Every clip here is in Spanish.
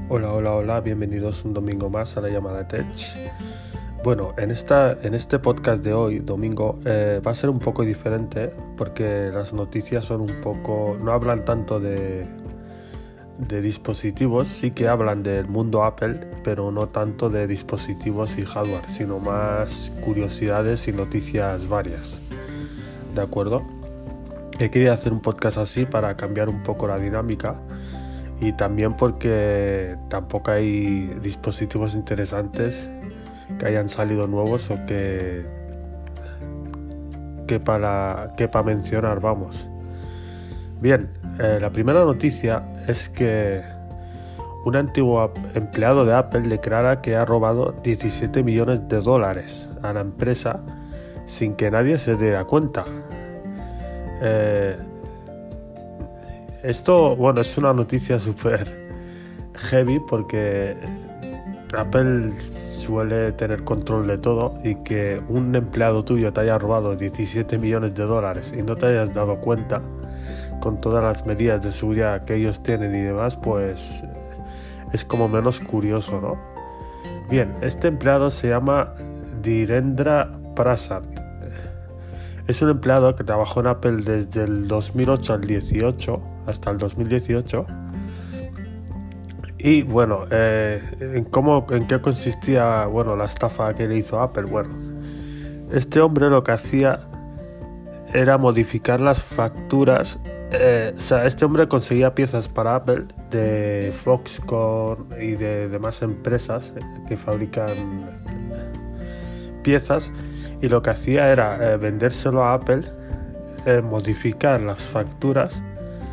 Hola, bienvenidos un domingo más a la llamada Tech. Bueno, en este podcast de hoy, domingo, va a ser un poco diferente porque las noticias son un poco, no hablan tanto de dispositivos, sí que hablan del mundo Apple, pero no tanto de dispositivos y hardware, sino más curiosidades y noticias varias. ¿De acuerdo? He querido hacer un podcast así para cambiar un poco la dinámica. Y también porque tampoco hay dispositivos interesantes que hayan salido nuevos o que para mencionar, vamos. Bien, la primera noticia es que un antiguo empleado de Apple declara que ha robado $17 millones a la empresa sin que nadie se diera cuenta. Esto, bueno, es una noticia súper heavy porque Apple suele tener control de todo y que un empleado tuyo te haya robado $17 millones y no te hayas dado cuenta con todas las medidas de seguridad que ellos tienen y demás, pues es como menos curioso, ¿no? Bien, este empleado se llama Dhirendra Prasad. Es un empleado que trabajó en Apple desde el 2008 al 18, hasta el 2018. Y bueno, ¿en qué consistía la estafa que le hizo Apple? Bueno, este hombre lo que hacía era modificar las facturas. Este hombre conseguía piezas para Apple de Foxconn y de demás empresas que fabrican piezas. Y lo que hacía era vendérselo a Apple, modificar las facturas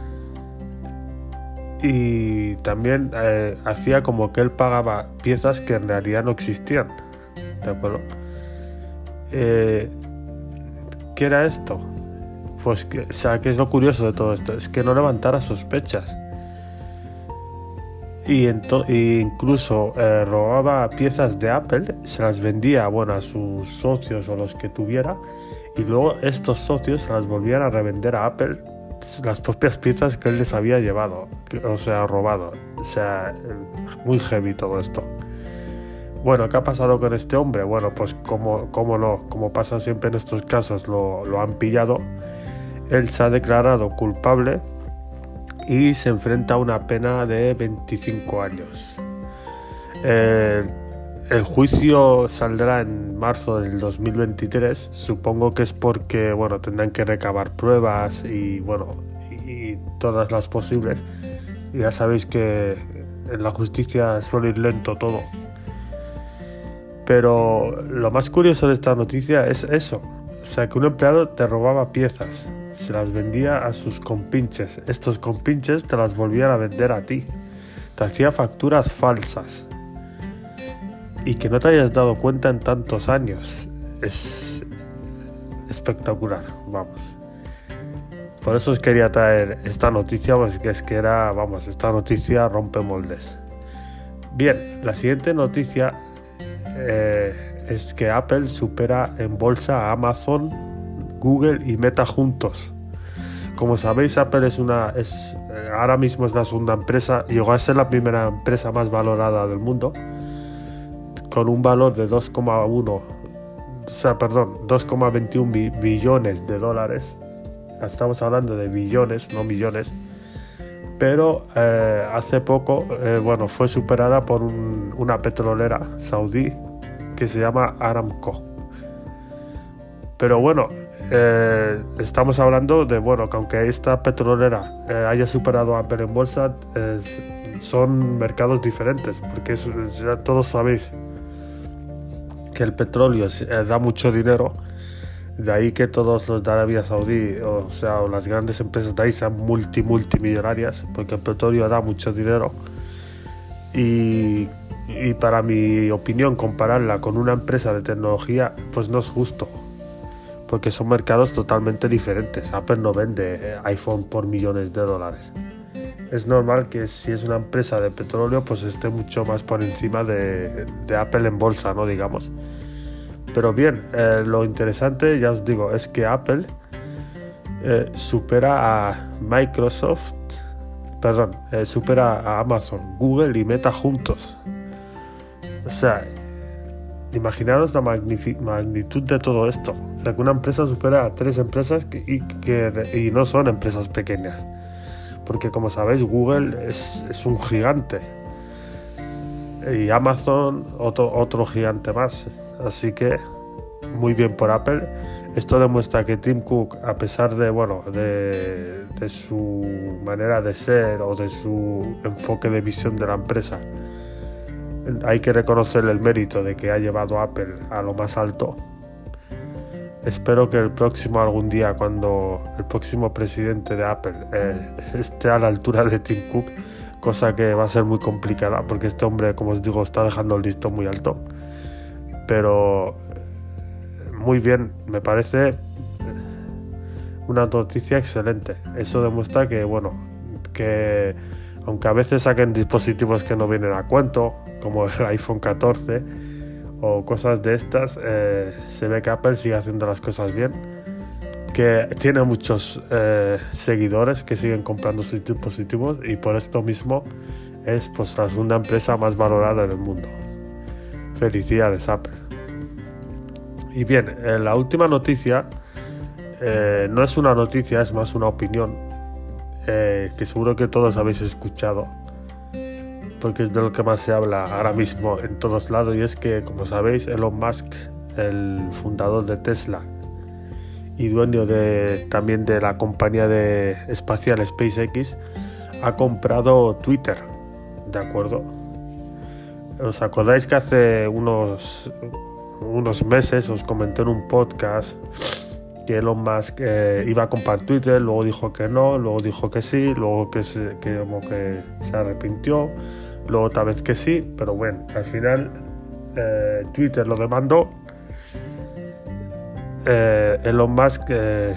y también hacía como que él pagaba piezas que en realidad no existían. ¿De acuerdo? ¿Qué era esto? Pues ¿qué es lo curioso de todo esto? Es que no levantara sospechas. Y incluso robaba piezas de Apple, se las vendía a sus socios o los que tuviera, y luego estos socios se las volvían a revender a Apple las propias piezas que él les había llevado, robado. Muy heavy todo esto. Bueno, ¿qué ha pasado con este hombre? Bueno, pues como pasa siempre en estos casos, lo han pillado. Él se ha declarado culpable y se enfrenta a una pena de 25 años. El juicio saldrá en marzo del 2023. Supongo que es porque tendrán que recabar pruebas y todas las posibles. Y ya sabéis que en la justicia suele ir lento todo. Pero lo más curioso de esta noticia es eso. Que un empleado te robaba piezas, se las vendía a sus compinches. Estos compinches te las volvían a vender a ti. Te hacía facturas falsas. Y que no te hayas dado cuenta en tantos años. Es espectacular, vamos. Por eso os quería traer esta noticia, pues que esta noticia rompe moldes. Bien, la siguiente noticia es que Apple supera en bolsa a Amazon, Google y Meta juntos. Como sabéis, Apple ahora mismo es la segunda empresa, llegó a ser la primera empresa más valorada del mundo, con un valor de 2,21 billones de dólares. Estamos hablando de billones, no millones. Pero hace poco fue superada por una petrolera saudí que se llama Aramco. Pero estamos hablando de que aunque esta petrolera haya superado a Apple en bolsa, son mercados diferentes, porque ya todos sabéis que el petróleo da mucho dinero. De ahí que todos los de Arabia Saudí, o las grandes empresas de ahí sean multimillonarias, porque el petróleo da mucho dinero. Y para mi opinión, compararla con una empresa de tecnología, pues no es justo, porque son mercados totalmente diferentes. Apple no vende iPhone por millones de dólares. Es normal que si es una empresa de petróleo, pues esté mucho más por encima de Apple en bolsa, ¿no? Digamos. Pero bien, lo interesante, ya os digo, es que Apple supera a Microsoft, supera a Amazon, Google y Meta juntos. O sea, imaginaros la magnitud de todo esto. O sea, que una empresa supera a 3 empresas y no son empresas pequeñas. Porque como sabéis, Google es un gigante. Y Amazon otro gigante más. Así que muy bien por Apple. Esto demuestra que Tim Cook, a pesar de su manera de ser o de su enfoque de visión de la empresa, hay que reconocerle el mérito de que ha llevado a Apple a lo más alto. Espero que algún día, cuando el próximo presidente de Apple esté a la altura de Tim Cook, cosa que va a ser muy complicada, porque este hombre, como os digo, está dejando el listón muy alto. Pero muy bien, me parece una noticia excelente. Eso demuestra que aunque a veces saquen dispositivos que no vienen a cuento, como el iPhone 14 o cosas de estas, se ve que Apple sigue haciendo las cosas bien, que tiene muchos seguidores que siguen comprando sus dispositivos, y por esto mismo es la segunda empresa más valorada en el mundo. Felicidades, Apple. Y bien, la última noticia no es una noticia, es más una opinión que seguro que todos habéis escuchado, porque es de lo que más se habla ahora mismo en todos lados, y es que, como sabéis, Elon Musk, el fundador de Tesla y dueño también de la compañía espacial SpaceX, ha comprado Twitter, ¿de acuerdo? ¿Os acordáis que hace unos meses os comenté en un podcast que Elon Musk iba a comprar Twitter? Luego dijo que no, luego dijo que sí, luego que se arrepintió, luego otra vez que sí, pero bueno, al final Twitter lo demandó. Elon Musk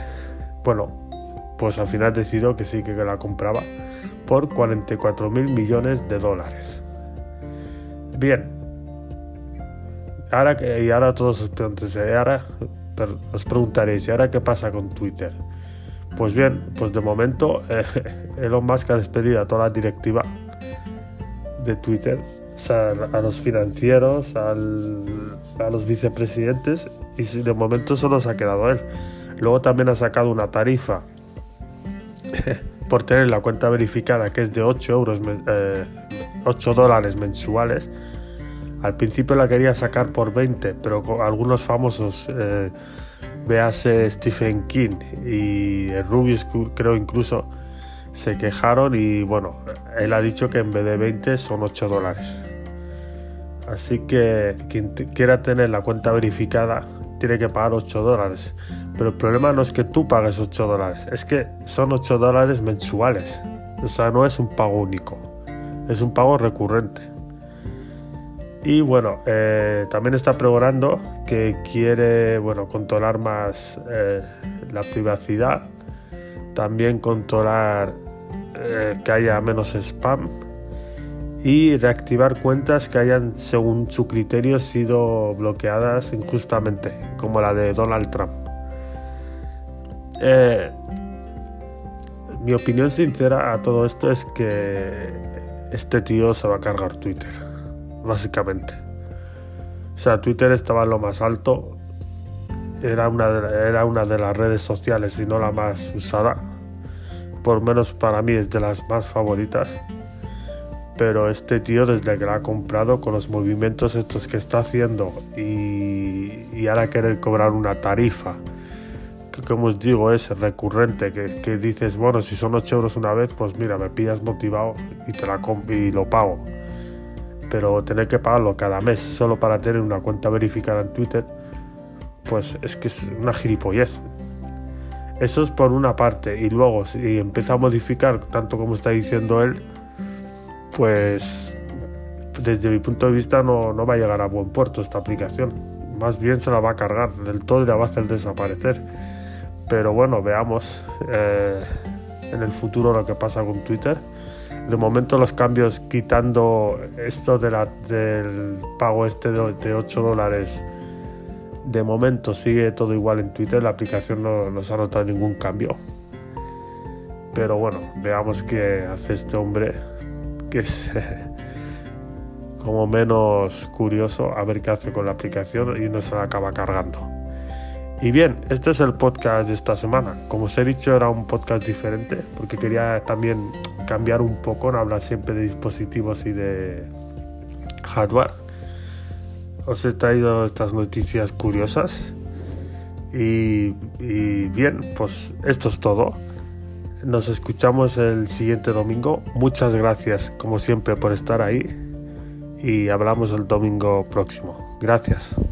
pues al final decidió que sí, que la compraba por $44.000 millones. Bien, ahora todos os preguntaréis, ¿y ahora qué pasa con Twitter? Pues bien, pues de momento Elon Musk ha despedido a toda la directiva de Twitter, o sea, a los financieros, a los vicepresidentes, y de momento solo se ha quedado él. Luego también ha sacado una tarifa por tener la cuenta verificada, que es de $8 mensuales. Al principio la quería sacar por 20, pero con algunos famosos, véase Stephen King y Rubius, creo, incluso se quejaron, y bueno, él ha dicho que en vez de 20 son $8. Así que quien quiera tener la cuenta verificada tiene que pagar $8. Pero el problema no es que tú pagues $8, es que son $8 mensuales. O sea, no es un pago único, es un pago recurrente. Y bueno, también está pregonando que quiere controlar más la privacidad, también controlar que haya menos spam y reactivar cuentas que hayan, según su criterio, sido bloqueadas injustamente, como la de Donald Trump. Mi opinión sincera a todo esto es que este tío se va a cargar Twitter, básicamente. O sea, Twitter estaba en lo más alto, era una de las redes sociales, si no la más usada, por lo menos para mí es de las más favoritas. Pero este tío, desde que la ha comprado, con los movimientos estos que está haciendo, y ahora querer cobrar una tarifa que, como os digo, es recurrente, que dices, bueno, si son 8 euros una vez, pues mira, me pillas motivado y lo pago. Pero tener que pagarlo cada mes solo para tener una cuenta verificada en Twitter, pues es que es una gilipollez. Eso es por una parte. Y luego, si empieza a modificar tanto como está diciendo él, pues desde mi punto de vista no va a llegar a buen puerto esta aplicación. Más bien se la va a cargar del todo y la va a hacer desaparecer. Pero bueno, veamos en el futuro lo que pasa con Twitter. De momento los cambios, quitando esto del pago de $8, de momento sigue todo igual en Twitter. La aplicación no se ha notado ningún cambio. Pero bueno, veamos qué hace este hombre, que es como menos curioso, a ver qué hace con la aplicación y no se la acaba cargando. Y bien, este es el podcast de esta semana. Como os he dicho, era un podcast diferente porque quería también cambiar un poco, no hablar siempre de dispositivos y de hardware. Os he traído estas noticias curiosas y bien, pues esto es todo. Nos escuchamos el siguiente domingo. Muchas gracias, como siempre, por estar ahí y hablamos el domingo próximo. Gracias.